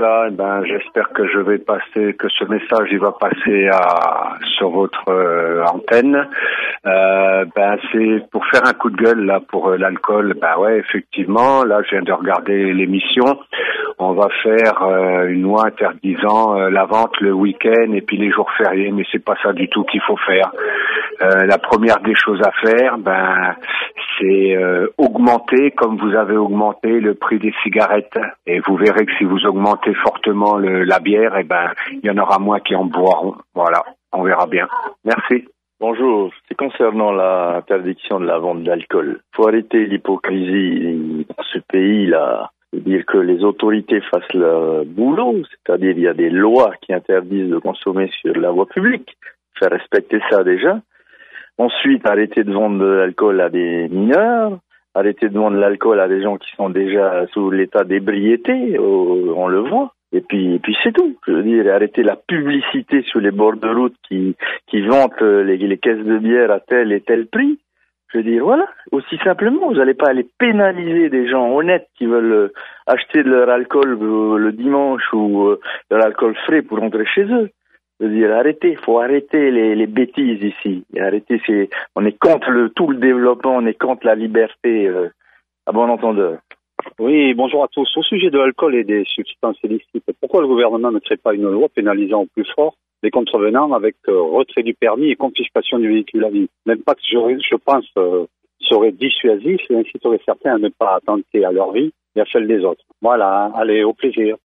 voilà, j'espère que que ce message il va passer sur votre antenne. C'est pour faire un coup de gueule là pour l'alcool. Ouais, effectivement, là je viens de regarder l'émission. On va faire une loi interdisant la vente le week-end et puis les jours fériés, mais c'est pas ça du tout qu'il faut faire. La première des choses à faire, c'est augmenter, comme vous avez augmenté le prix des cigarettes. Et vous verrez que si vous augmentez fortement la bière, il y en aura moins qui en boiront. Voilà, on verra bien. Merci. Bonjour, c'est concernant l'interdiction de la vente d'alcool. Faut arrêter l'hypocrisie dans ce pays-là. Dire que les autorités fassent leur boulot, c'est-à-dire il y a des lois qui interdisent de consommer sur la voie publique. Faire respecter ça déjà. Ensuite, arrêter de vendre de l'alcool à des mineurs, arrêter de vendre l'alcool à des gens qui sont déjà sous l'état d'ébriété, on le voit. Et puis c'est tout. Je veux dire, arrêter la publicité sur les bords de route qui vantent les caisses de bière à tel et tel prix. Je veux dire, voilà, aussi simplement, vous n'allez pas aller pénaliser des gens honnêtes qui veulent acheter de leur alcool le dimanche ou de l'alcool frais pour rentrer chez eux. Je veux dire, faut arrêter les bêtises ici. On est contre tout le développement, on est contre la liberté, à bon entendeur. Oui, bonjour à tous. Au sujet de l'alcool et des substances illicites, pourquoi le gouvernement ne crée pas une loi pénalisant au plus fort les contrevenants avec retrait du permis et confiscation du véhicule à vie? L'impact, je pense, serait dissuasif et inciterait certains à ne pas attenter à leur vie et à celle des autres. Voilà, allez, au plaisir.